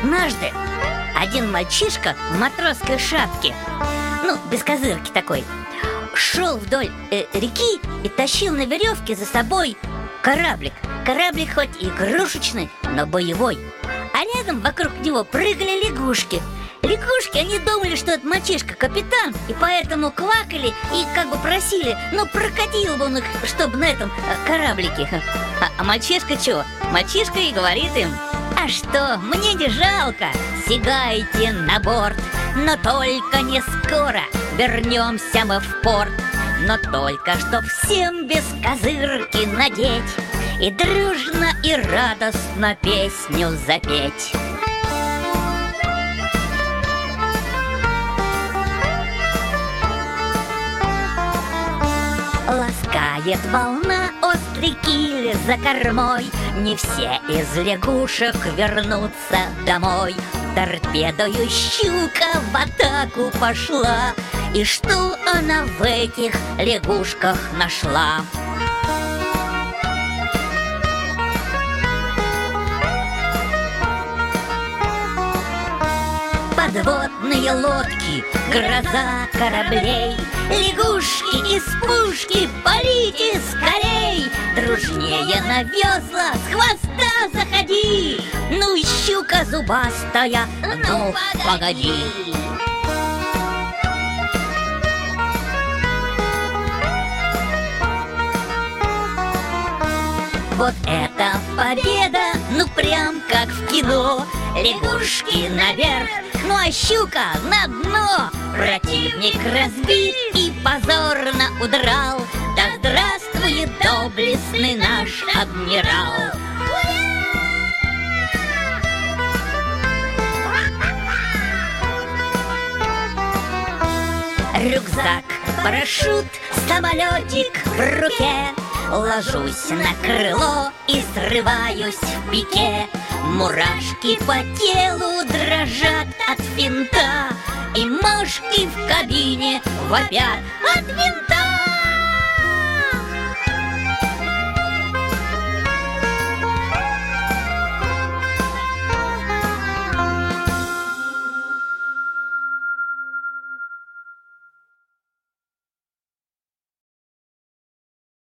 Однажды один мальчишка в матросской шапке, без козырки такой, шел вдоль реки и тащил на веревке за собой кораблик. Кораблик хоть и игрушечный, но боевой. А рядом вокруг него прыгали лягушки. Лягушки, они думали, что это мальчишка капитан, и поэтому квакали и как бы просили, прокатил бы он их, чтобы на этом кораблике. А мальчишка чего? Мальчишка и говорит им: а что, мне не жалко, сигайте на борт, но только не скоро вернемся мы в порт. Но только чтоб всем без козырки надеть и дружно и радостно песню запеть. Ласкает волна острый киль за кормой, не все из лягушек вернутся домой. Торпедою щука в атаку пошла, и что она в этих лягушках нашла? Подводные лодки, гроза кораблей, лягушки из пушки, полите скорей! Дружнее на весла, с хвоста заходи! Ну, щука зубастая, ну, погоди! Вот это победа, прям как в кино. Лягушки наверх, а щука на дно. Противник разбит и позорно удрал. Да здравствует доблестный наш адмирал! Рюкзак, парашют, самолетик в руке. Ложусь на крыло и срываюсь в пике. Мурашки по телу дрожат от винта, и мошки в кабине вопят от винта.